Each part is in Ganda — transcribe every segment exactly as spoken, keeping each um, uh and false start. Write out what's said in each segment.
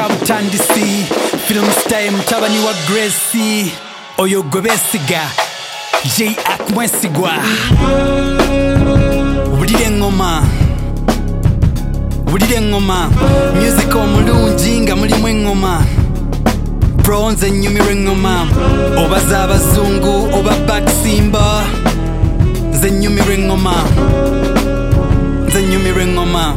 kabutandisi film style mutabani wa Gracie oyo gwebesiga J Akmwesigwa Wulire ngoma Wulire ngoma music omulungi nga mulimu engoma bronze nyumire ngoma obaza abazungu oba baksimba nze nyumire ngoma nze nyumire ngoma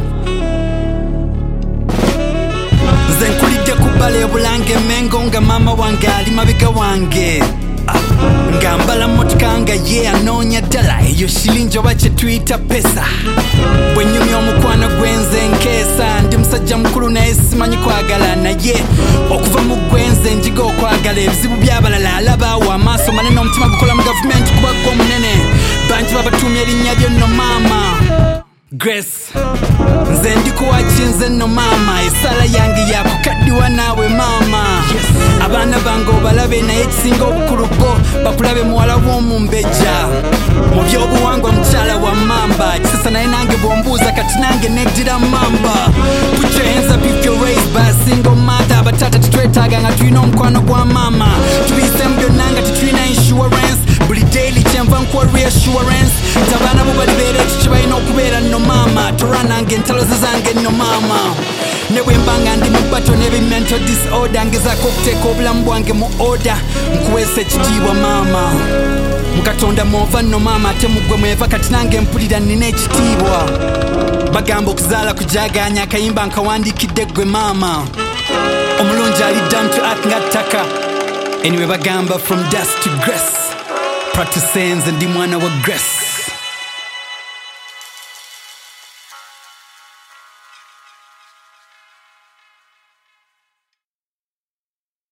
nze nkulidde kubala bulange mengo nga mama wange ali mabega wange nga mbala motoka nga ye anoonya ddala eyo shilingi oba kye tuyita pesa bwe nnyumya omukwano gwenze nkeesa ndi musajja mukulu naye simanyi kwagala naye okuva mu gwenze njiga okwagala ebizibu by'abalala alabaawo amaaso manene omutima gukola mu gavumenti kuba gwe omunene bangi babatumya erinnya lyo nno maama Grace nze ndikuwaki nze nno maama esala yange yakukaddiwa naawe maama abaana bange obalabe naye ekisinga obukulu bo bakulabe muwala w'omumbejja mu byobuwangwa mukyala wa mamba kisasa naye nange bwombuuza kati nange neddira mamba put your hands up if you're raised by a single mother abatata tetwetaaga nga tulina omukwano gwa maama tubiisemu byonna nga tetulina insurance buli daily kyenva nkuwa reassurance nti abaana bo balibeera ekyo kye balina okubeera nno maama toranange entalo ze zange nno maama ne bwe mbanga ndi mu bato n'ebimental disorder ngezaako okuteeka obulamu bwange mu order nkuweesa ekitiibwa maama mu katonda mwova nno maama ate muggwe mweva kati nange mpulira nnina ekitiibwa bagamba okuzaala kujaganya akayimba nkawandiikidde ggwe maama omulungi ali down to earth nga ttaka anyway bagamba from dust to grace practice nze ndi mwana wa Grace